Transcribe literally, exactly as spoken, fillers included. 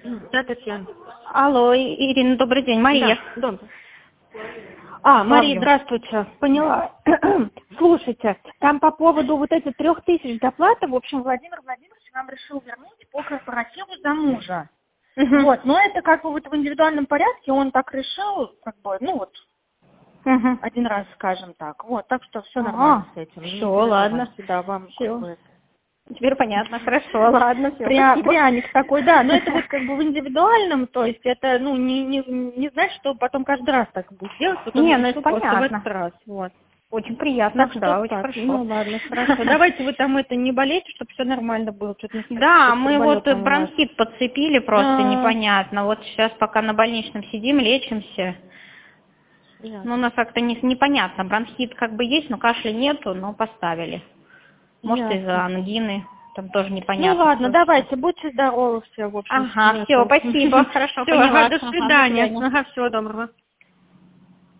Да, Татьяна. Алло, И- Ирина, добрый день, Мария. Да, добрый. А, Мария, Славлю. здравствуйте. Поняла. Слушайте, там по поводу вот этих трех тысяч доплаты, в общем, Владимир Владимирович нам решил вернуть по корпоративу за мужа. Мгм. Вот, но это как бы вот в индивидуальном порядке, он так решил, как бы, ну вот, Мгм. один раз, скажем так. Вот, так что все А, нормально с этим. не всё, ладно. переживайте, Да, вам Всё. как бы Теперь понятно, хорошо, ладно, все, Пря- спасибо. пряник такой, да, но это вот как бы в индивидуальном, то есть это, ну, не, не, не значит, что потом каждый раз так будет делать, вот он Не, ну решил это просто в понятно. этот раз, вот. Очень приятно, Так что да, очень так, хорошо. ну ладно, хорошо. Давайте вы там это не болейте, чтобы все нормально было. Что-то не Да, что-то мы приболел вот там у вас. бронхит подцепили просто А, непонятно. Вот сейчас пока на больничном сидим, лечимся. ясно. Ну, у нас как-то не, непонятно. Бронхит как бы есть, но кашля нету, но поставили. Может, Ясно. из-за ангины. Там тоже Ну непонятно. ладно, что. давайте, будьте здоровы все, в общем. Ага, все, спасибо, хорошо, Все, поняла. до Ага, до свидания. свидания. Ага, всего доброго.